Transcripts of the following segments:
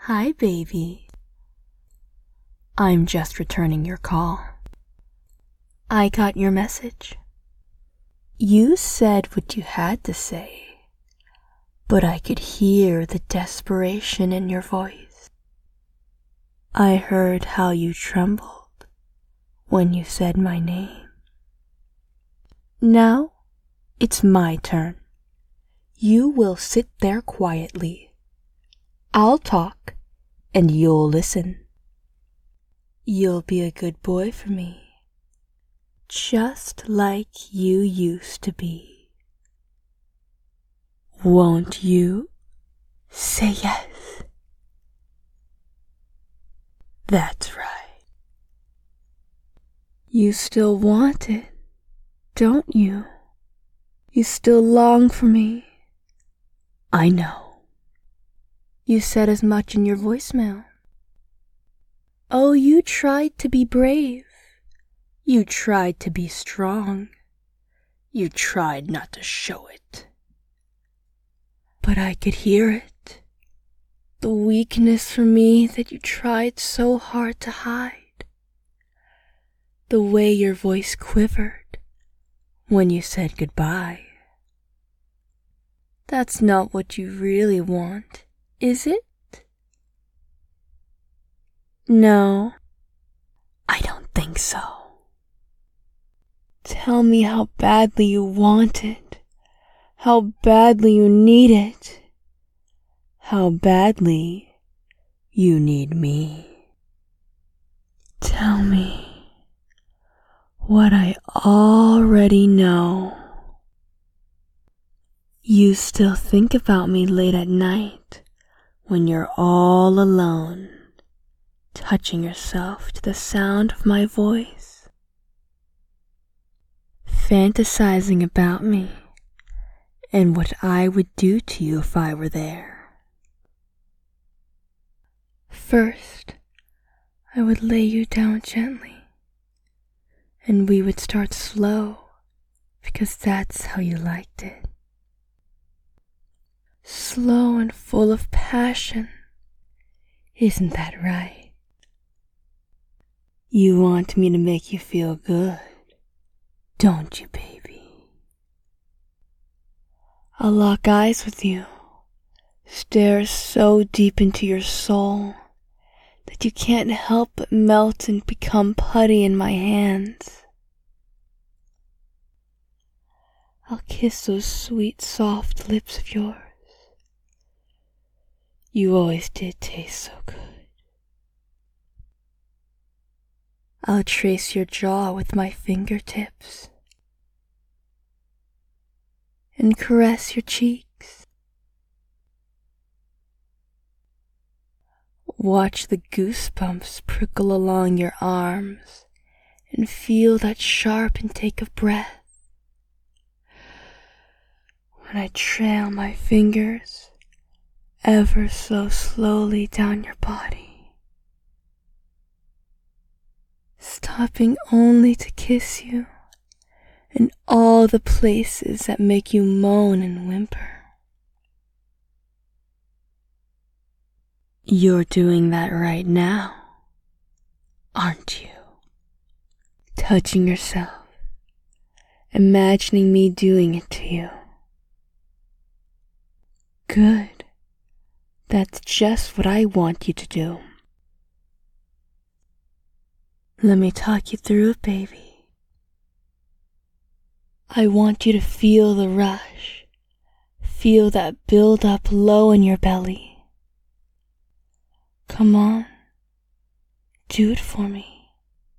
Hi, baby. I'm just returning your call. I got your message. You said what you had to say, but I could hear the desperation in your voice. I heard how you trembled when you said my name. Now it's my turn. You will sit there quietly. I'll talk and you'll listen. You'll be a good boy for me, just like you used to be. Won't you say yes? That's right. You still want it, don't you? You still long for me. I know. You said as much in your voicemail. Oh, you tried to be brave. You tried to be strong. You tried not to show it. But I could hear it. The weakness for me that you tried so hard to hide. The way your voice quivered when you said goodbye. That's not what you really want, is it? No, I don't think so. Tell me how badly you want it, how badly you need it, how badly you need me. Tell me what I already know. You still think about me late at night when you're all alone, touching yourself to the sound of my voice, fantasizing about me and what I would do to you if I were there. First, I would lay you down gently, and we would start slow because that's how you liked it. Slow and full of passion. Isn't that right? You want me to make you feel good, don't you, baby? I'll lock eyes with you, stare so deep into your soul that you can't help but melt and become putty in my hands. I'll kiss those sweet, soft lips of yours. You always did taste so good. I'll trace your jaw with my fingertips and caress your cheeks. Watch the goosebumps prickle along your arms and feel that sharp intake of breath. When I trail my fingers ever so slowly down your body, stopping only to kiss you in all the places that make you moan and whimper. You're doing that right now, aren't you? Touching yourself, imagining me doing it to you. Good. That's just what I want you to do. Let me talk you through it, baby. I want you to feel the rush. Feel that build up low in your belly. Come on, do it for me.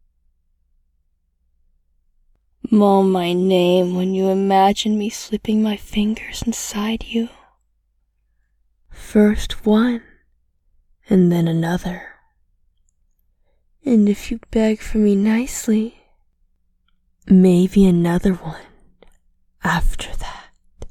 Moan my name when you imagine me slipping my fingers inside you. First one, and then another. And if you beg for me nicely, maybe another one after that.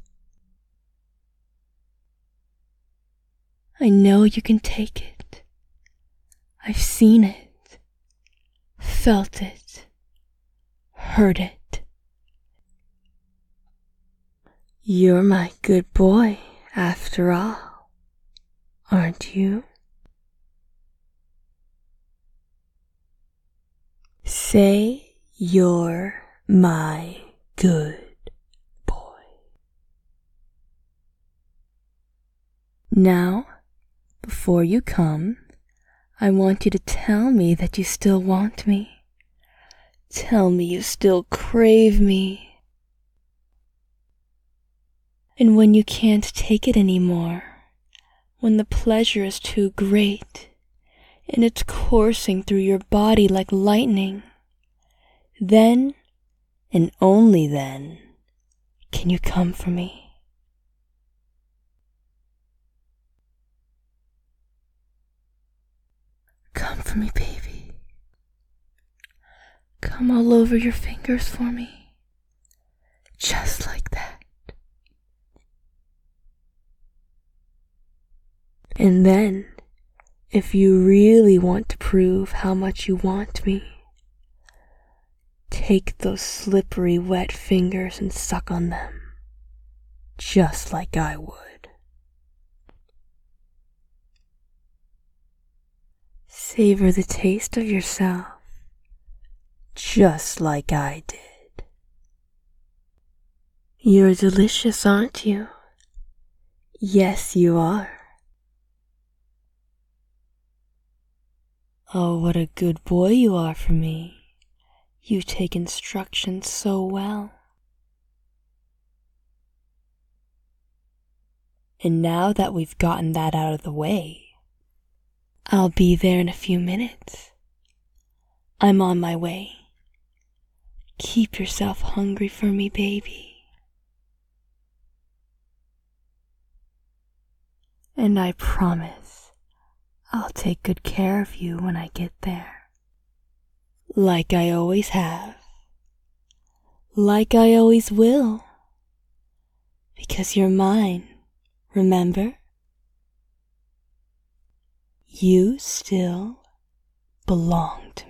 I know you can take it. I've seen it, felt it, heard it. You're my good boy, after all, aren't you? Say you're my good boy. Now, before you come, I want you to tell me that you still want me. Tell me you still crave me. And when you can't take it anymore, when the pleasure is too great, and it's coursing through your body like lightning, then, and only then, can you come for me. Come for me, baby. Come all over your fingers for me. Just like that. And then, if you really want to prove how much you want me, take those slippery, wet fingers and suck on them, just like I would. Savor the taste of yourself, just like I did. You're delicious, aren't you? Yes, you are. Oh, what a good boy you are for me. You take instructions so well. And now that we've gotten that out of the way, I'll be there in a few minutes. I'm on my way. Keep yourself hungry for me, baby. And I promise I'll take good care of you when I get there. Like I always have. Like I always will. Because you're mine, remember? You still belong to me.